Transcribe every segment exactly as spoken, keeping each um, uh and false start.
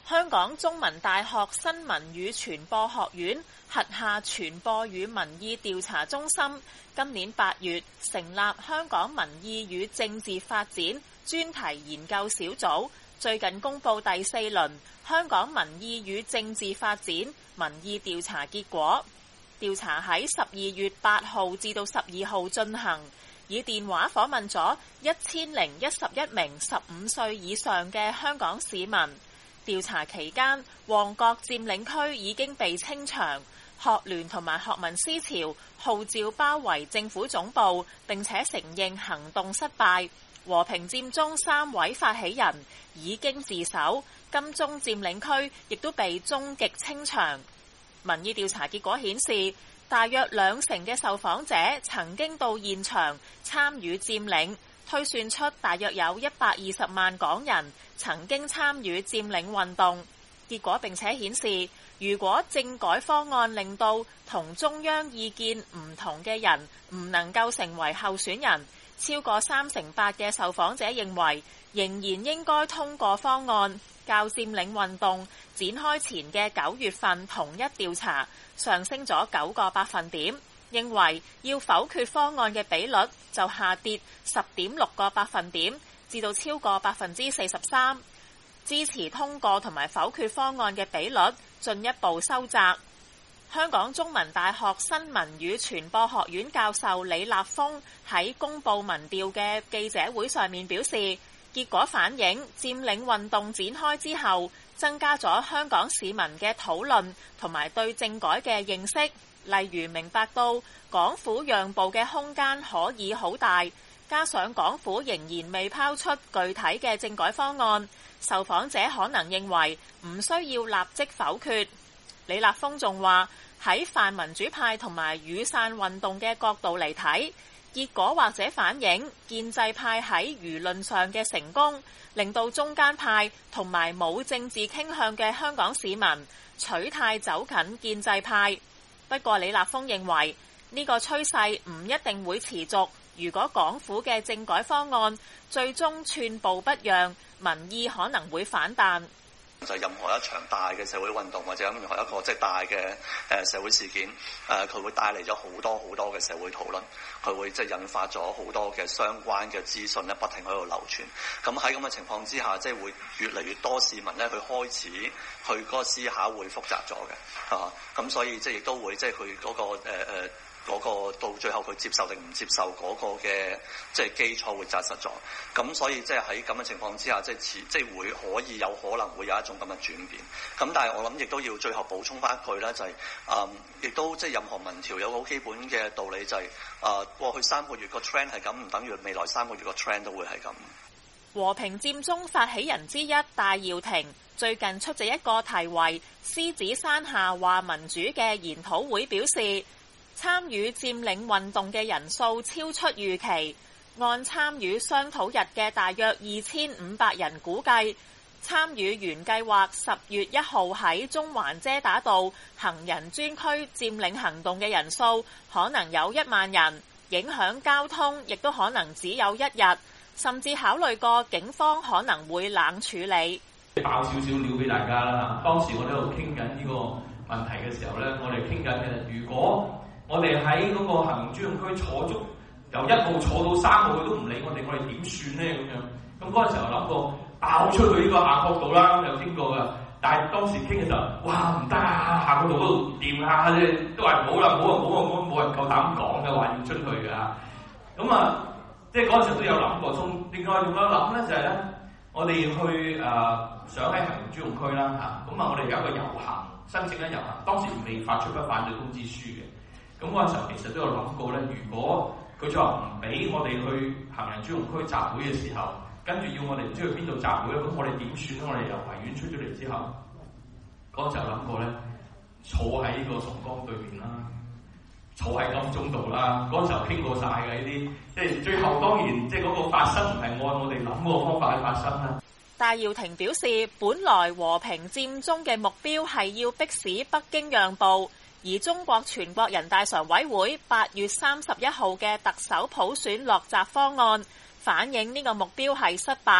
香港中文大學新聞與傳播學院轄下傳播與民意調查中心今年八月成立香港民意與政治發展專題研究小組，最近公布第四輪香港民意與政治發展民意調查結果。調查喺十二月八號至到十二號進行，以電話訪問咗一千零一十一名十五歲以上嘅香港市民。調查期間，旺角佔領區已經被清場，學聯同埋學民思潮號召包圍政府總部，並且承認行動失敗。和平佔中三位發起人已經自首，金鐘佔領區亦都被終極清場。民意調查結果顯示，大約兩成嘅受訪者曾經到現場參與佔領，推算出大約有一百二十萬港人曾經參與佔領運動。結果並且顯示，如果政改方案令到同中央意見唔同嘅人唔能夠成為候選人，超過三成八嘅受訪者認為仍然應該通過方案。較佔領運動展開前嘅九月份同一調查上升咗九個百分點，認為要否決方案嘅比率就下跌十點六個百分點，至到超過百分之四十三。支持通過同埋否決方案嘅比率進一步收窄。香港中文大學新聞與傳播學院教授李立峰喺公佈民調嘅記者會上面表示，結果反映佔領運動展開之後，增加咗香港市民嘅討論同埋對政改嘅認識，例如明白到港府讓步嘅空間可以好大，加上港府仍然未拋出具體嘅政改方案，受訪者可能認為唔需要立即否決。李立峰仲話，喺泛民主派同埋雨傘運動嘅角度嚟睇，結果或者反映建制派喺輿論上嘅成功，令到中間派同埋冇政治傾向嘅香港市民取態走近建制派。不過李立峰認為呢個趨勢唔一定會持續，如果港府嘅政改方案最終寸步不讓，民意可能會反彈。 就任何一場大嘅社會運動或者任何一個即係大嘅誒社會事件，誒佢會帶嚟咗好多好多嘅社會討論，佢會即係引發咗好多嘅相關嘅資訊咧，不停喺度流傳。咁喺咁嘅情況之下，即係會越嚟越多市民咧，佢開始去嗰個思考會複雜咗嘅，啊，咁所以即係亦都會即係佢嗰個誒誒。呃嗰個到最後佢接受定唔接受嗰個嘅即係基礎會紮實咗，咁所以即係喺咁嘅情況之下，即係即係會可以有可能會有一種咁嘅轉變。咁但係我諗亦都要最後補充翻一句咧，就係誒亦都即係任何民調有個好基本嘅道理，就係誒過去三個月個 trend 係咁，唔等於未來三個月個 trend 都會係咁。 和平佔中發起人之一戴耀廷最近出席一個題為《獅子山下話民主》嘅研討會，表示參與佔領運動嘅人數超出預期，按參與商討日嘅大約二千五百人估計，參與原計劃十月一號喺中環遮打道行人專區佔領行動嘅人數可能有一萬人，影響交通亦都可能只有一日，甚至考慮過警方可能會冷處理。 爆少少料俾大家啦，當時我哋喺度傾緊呢個問題嘅時候咧，我哋傾緊嘅如果我哋喺嗰個行人專用區坐足由一號坐到三號，佢都唔理我哋，我哋點算咧咁樣？咁嗰陣時候諗過爆出去呢個夏慤道啦，咁有傾過噶。但係當時傾嘅時候，哇唔得啊！夏慤道嗰度掂下啫，都話唔好啦，唔好啊，唔好啊，冇人夠膽講嘅話要出去㗎。咁啊，即係嗰陣時都有諗過。從另外仲有諗咧，就係咧，我哋去誒、呃、想喺行人專用區啦嚇，咁啊我哋有一個遊行申請咧遊行，當時未發出不反對通知書嘅。咁嗰陣時候其實都有諗過咧，如果佢就話唔俾我哋去行人專用區集會嘅時候，跟住要我哋唔知去邊度集會咧，咁我哋點算咧？我哋由維園出咗嚟之後，嗰陣時候諗過咧，坐喺呢個崇光對面啦，坐喺金鐘度啦，嗰陣時候傾過晒嘅呢啲，即係最後當然即係嗰個發生唔係按我哋諗嗰個方法去發生啦。 戴耀廷表示，本來和平佔中嘅目標係要迫使北京讓步。而中國全國人大常委會八月三十一號嘅特首普選落閘方案，反映呢個目標係失敗。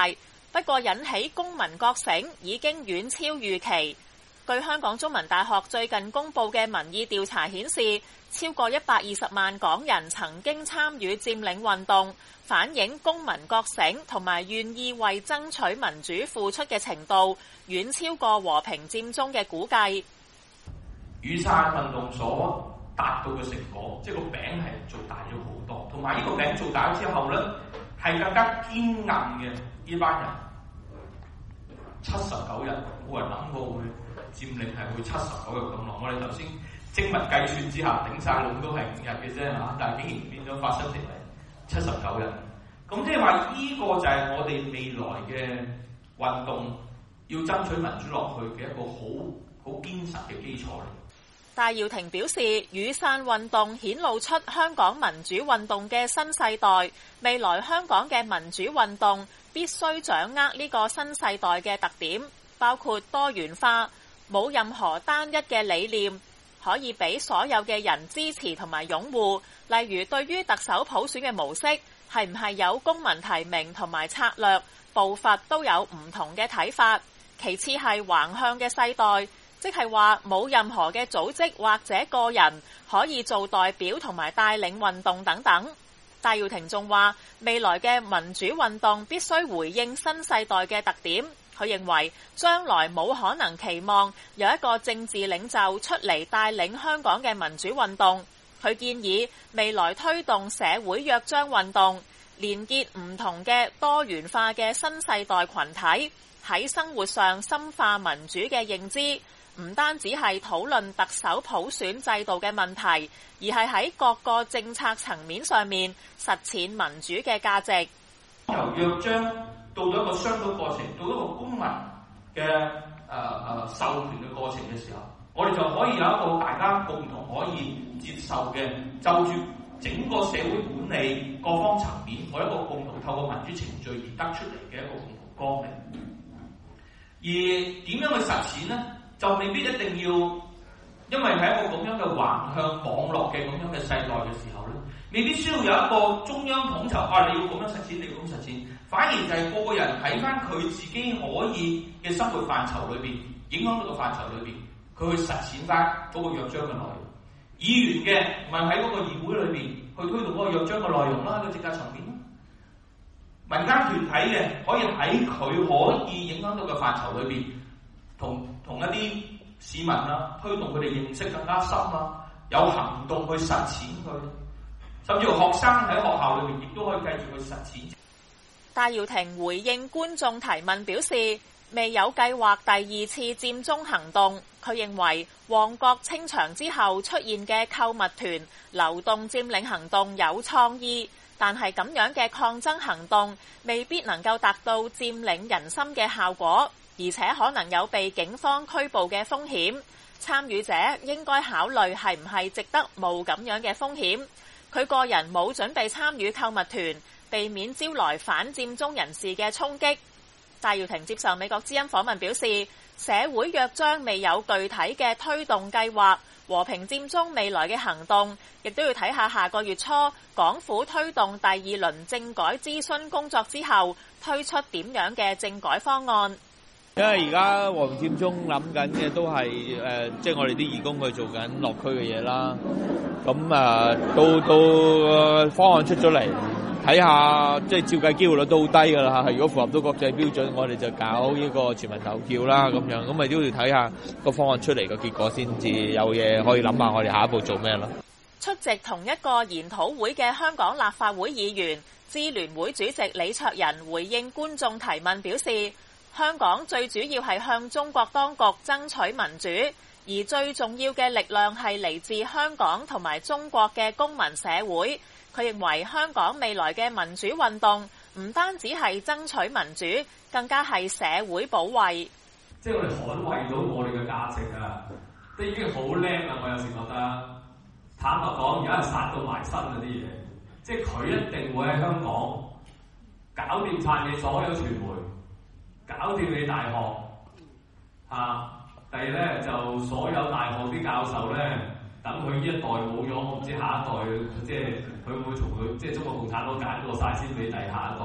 不過引起公民覺醒已經遠超預期。據香港中文大學最近公佈嘅民意調查顯示，超過一百二十萬港人曾經參與佔領運動，反映公民覺醒同埋願意為爭取民主付出嘅程度，遠超過和平佔中嘅估計。 雨傘運動所達到嘅成果，即係個餅係做大咗好多，同埋呢個餅做大咗之後咧，係更加堅韌嘅呢班人。七十九日，冇人諗過會佔領係會七十九日咁耐。我哋頭先精密計算之下，頂晒籠都係五日嘅啫嚇，但係竟然變咗發生成為七十九日。咁即係話呢個就係我哋未來嘅運動要爭取民主落去嘅一個好好堅實嘅基礎嚟。 戴耀廷表示，雨傘運動顯露出香港民主運動嘅新世代，未來香港嘅民主運動必須掌握呢個新世代嘅特點，包括多元化，冇任何單一嘅理念，可以俾所有嘅人支持同埋擁護。例如對於特首普選嘅模式，係唔係有公民提名同埋策略步伐都有唔同嘅睇法。其次係橫向嘅世代，即係話冇任何嘅組織或者個人可以做代表同埋帶領運動等等。戴耀廷仲話，未來嘅民主運動必須回應新世代嘅特點。佢認為將來冇可能期望有一個政治領袖出嚟帶領香港嘅民主運動。佢建議未來推動社會約章運動，連結唔同嘅多元化嘅新世代群體，喺生活上深化民主嘅認知，唔單止係討論特首普選制度嘅問題，而係喺各個政策層面上面實踐民主嘅價值。 由約章到咗一個商討過程，到一個公民嘅誒誒授權嘅過程嘅時候，我哋就可以有一個大家共同可以接受嘅，就住整個社會管理各方層面，我一個共同透過民主程序而得出嚟嘅一個共同綱領。而點樣去實踐呢？就未必一定要，因為係一個咁樣嘅橫向網絡嘅咁樣嘅世代嘅時候咧，未必需要有一個中央統籌，啊你要咁樣實踐，你要咁實踐，反而就係個個人喺翻佢自己可以嘅生活範疇裏邊，影響到個範疇裏邊，佢去實踐翻嗰個約章嘅內容。議員嘅咪喺嗰個議會裏邊去推動嗰個約章嘅內容啦，喺個政策層面。民間團體嘅可以喺佢可以影響到嘅範疇裏邊，同同一啲市民啊，推動佢哋認識更加深啊，有行動去實踐佢，甚至乎學生喺學校裏邊亦都可以繼續去實踐。 戴耀廷回應觀眾提問表示，未有計劃第二次佔中行動。佢認為旺角清場之後出現嘅購物團流動佔領行動有創意，但係咁樣嘅抗爭行動未必能夠達到佔領人心嘅效果，而且可能有被警方拘捕嘅風險。參與者應該考慮係唔係值得冒咁樣嘅風險。佢個人冇準備參與購物團，避免招來反佔中人士嘅衝擊。戴耀廷接受美國之音訪問表示，社會約章未有具體嘅推動計劃，和平佔中未來嘅行動亦都要睇下下個月初港府推動第二輪政改諮詢工作之後推出點樣嘅政改方案。 因為而家和平佔中諗緊嘅都係誒，即係我哋啲義工去做緊落區嘅嘢啦。咁啊，到到方案出咗嚟，睇下即係照計機會率都好低㗎啦嚇。如果符合到國際標準，我哋就搞呢個全民投票啦咁樣。咁咪都要睇下個方案出嚟嘅結果先至有嘢可以諗下，我哋下一步做咩咯。 出席同一個研討會嘅香港立法會議員支聯會主席李卓人回應觀眾提問表示，香港最主要係向中國當局爭取民主，而最重要嘅力量係嚟自香港同埋中國嘅公民社會。佢認為香港未來嘅民主運動唔單止係爭取民主，更加係社會保衛。 即係我哋捍衛到我哋嘅價值啊，都已經好叻啦！我有時覺得，坦白講，而家係殺到埋身嗰啲嘢，即係佢一定會喺香港搞掂晒你所有傳媒。搞掂你大學嚇、啊，第二咧就所有大學啲教授咧，等佢呢一代冇咗，我唔知下一代即係佢會從佢即係中國共產黨揀過晒先俾第下一代。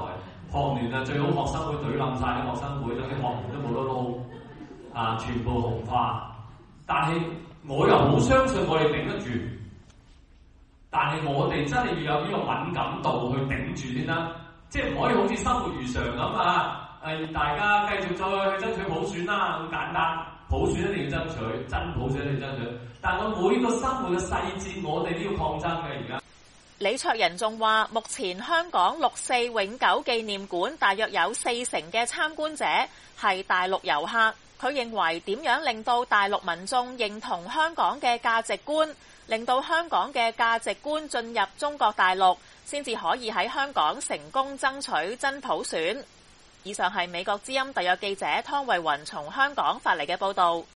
學聯啊最好學生會懟冧晒啲學生會，等啲學員都冇得撈，啊全部紅化。但係我又好相信我哋頂得住，但係我哋真係要有呢個敏感度去頂住先啦，即係唔可以好似生活如常咁啊！誒，大家繼續再去爭取普選啦，咁簡單。普選一定要爭取，真普選一定要爭取。但係我每個生活嘅細節，我哋都要抗爭嘅。而家李卓人仲話，目前香港六四永久紀念館大約有四成嘅參觀者係大陸遊客。佢認為點樣令到大陸民眾認同香港嘅價值觀，令到香港嘅價值觀進入中國大陸，先至可以喺香港成功爭取真普選。以上係美國之音特約記者湯慧雲從香港發嚟嘅報導。